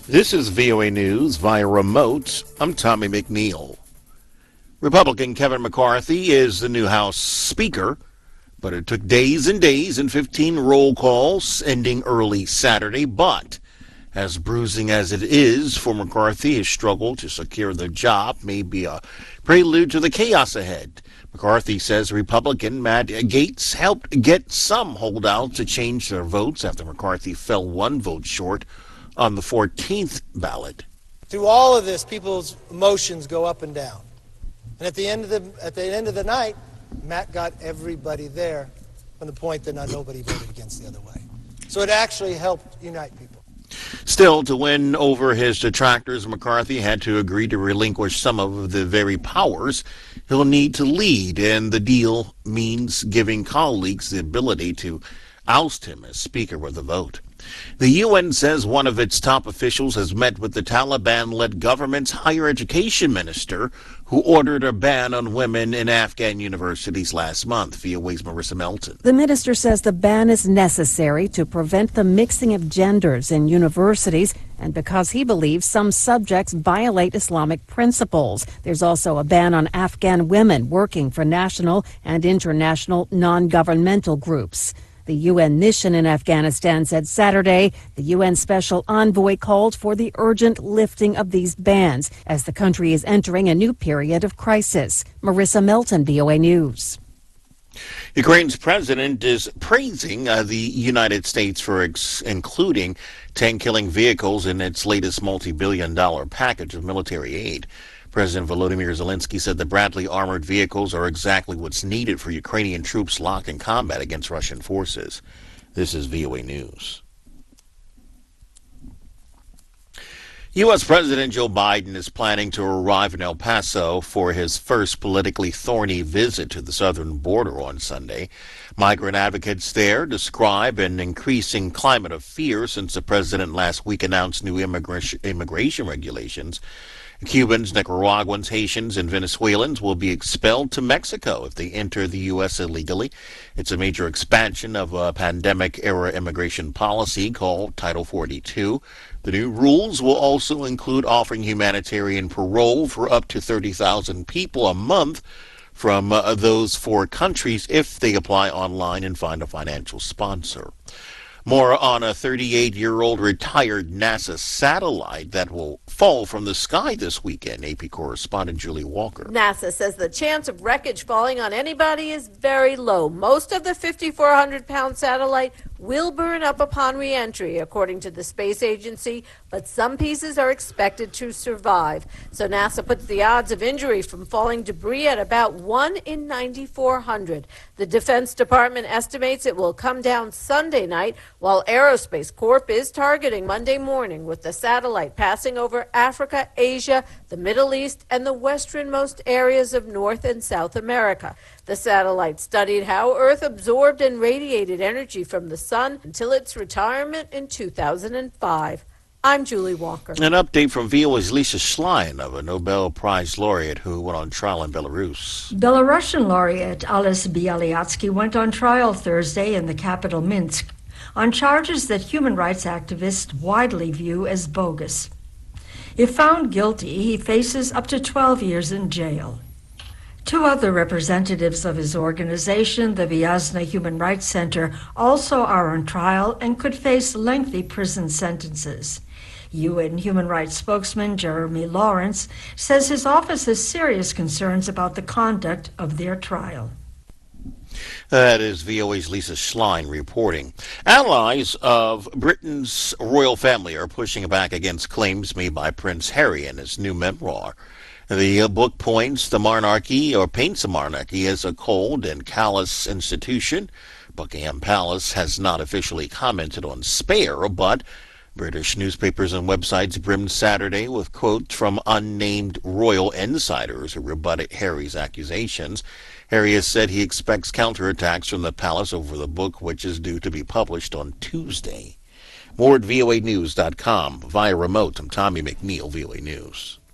This is VOA News via remote. I'm Tommy McNeil. Republican Kevin McCarthy is the new House Speaker, but it took days and days and 15 roll calls ending early Saturday. But as bruising as it is for McCarthy, his struggle to secure the job may be a prelude to the chaos ahead. McCarthy says Republican Matt Gaetz helped get some holdouts to change their votes after McCarthy fell one vote short on the 14th ballot. Through all of this, people's emotions go up and down. And at the end of the night, Matt got everybody there from the point that not nobody voted against the other way. So it actually helped unite people. Still, to win over his detractors, McCarthy had to agree to relinquish some of the very powers he'll need to lead, and the deal means giving colleagues the ability to oust him as Speaker with a vote. The UN says one of its top officials has met with the Taliban-led government's higher education minister, who ordered a ban on women in Afghan universities last month. VOA's Marissa Melton. The minister says the ban is necessary to prevent the mixing of genders in universities and because he believes some subjects violate Islamic principles. There's also a ban on Afghan women working for national and international non-governmental groups. The UN mission in Afghanistan said Saturday the UN special envoy called for the urgent lifting of these bans as the country is entering a new period of crisis. Marissa Melton, VOA News. Ukraine's president is praising the United States for including tank-killing vehicles in its latest multi-billion-dollar package of military aid. President Volodymyr Zelensky said the Bradley armored vehicles are exactly what's needed for Ukrainian troops locked in combat against Russian forces. This is VOA News. U.S. President Joe Biden is planning to arrive in El Paso for his first politically thorny visit to the southern border on Sunday. Migrant advocates there describe an increasing climate of fear since the president last week announced new immigration regulations. Cubans, Nicaraguans, Haitians, and Venezuelans will be expelled to Mexico if they enter the U.S. illegally. It's a major expansion of a pandemic-era immigration policy called Title 42. The new rules will also include offering humanitarian parole for up to 30,000 people a month from those 4 countries if they apply online and find a financial sponsor. More on a 38-year-old retired NASA satellite that will fall from the sky this weekend. AP correspondent Julie Walker. NASA says the chance of wreckage falling on anybody is very low. Most of the 5,400-pound satellite will burn up upon re-entry, according to the space agency, but some pieces are expected to survive. So NASA puts the odds of injury from falling debris at about 1 in 9,400. The Defense Department estimates it will come down Sunday night, while Aerospace Corp is targeting Monday morning, with the satellite passing over Africa, Asia, the Middle East, and the westernmost areas of North and South America. The satellite studied how Earth absorbed and radiated energy from the sun until its retirement in 2005. I'm Julie Walker. An update from VOA's Lisa Schlein of a Nobel Prize laureate who went on trial in Belarus. Belarusian laureate Ales Bialyatsky went on trial Thursday in the capital Minsk on charges that human rights activists widely view as bogus. If found guilty, he faces up to 12 years in jail. 2 other representatives of his organization, the Vyazna Human Rights Center, also are on trial and could face lengthy prison sentences. UN human rights spokesman Jeremy Lawrence says his office has serious concerns about the conduct of their trial. That is VOA's Lisa Schlein reporting. Allies of Britain's royal family are pushing back against claims made by Prince Harry in his new memoir. The book paints the monarchy as a cold and callous institution. Buckingham Palace has not officially commented on Spare, but British newspapers and websites brimmed Saturday with quotes from unnamed royal insiders who rebutted Harry's accusations. Harry has said he expects counterattacks from the palace over the book, which is due to be published on Tuesday. More at voanews.com. Via remote, I'm Tommy McNeil, VOA News.